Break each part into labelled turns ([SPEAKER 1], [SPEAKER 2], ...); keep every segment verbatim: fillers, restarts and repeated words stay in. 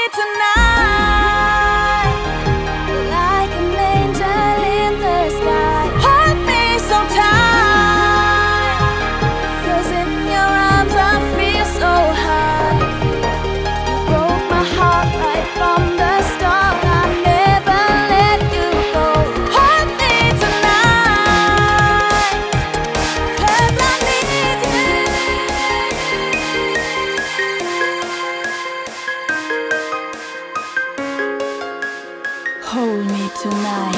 [SPEAKER 1] tonight, like an angel in the sky. Hold me so tight, 'cause in your arms I feel so high. You broke my heart right from the start. I never let you go. Hold me tonight, 'cause I need you. Hold me tonight.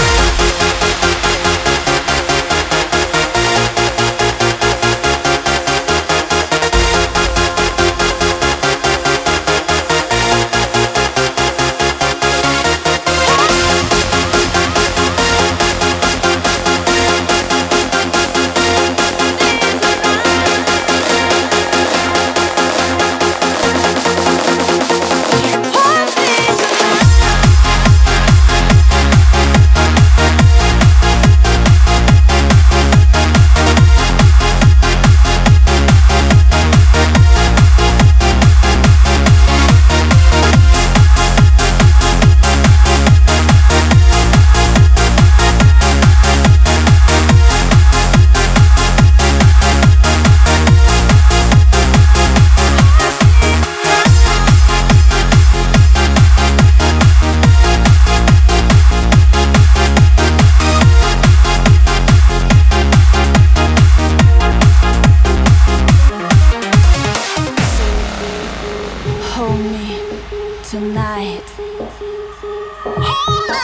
[SPEAKER 1] Hold me tonight. Hold me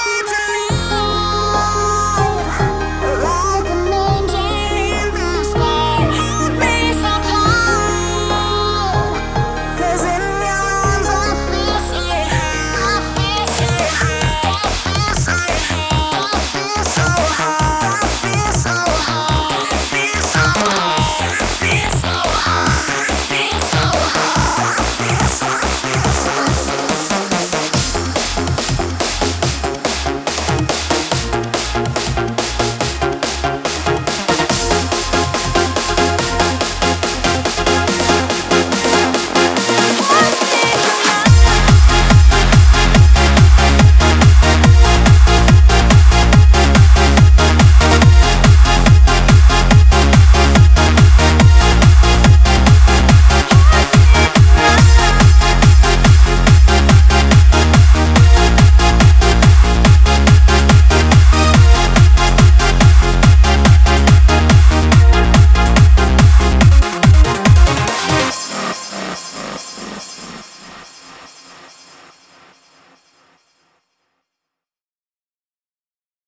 [SPEAKER 1] tonight, like an angel in the sky. Hold me so tight, 'cause in your arms I feel so high. I feel so high. I feel so high. I feel so high. I feel so high. I feel so high. I feel so high. I feel so high. I feel so high. Yes.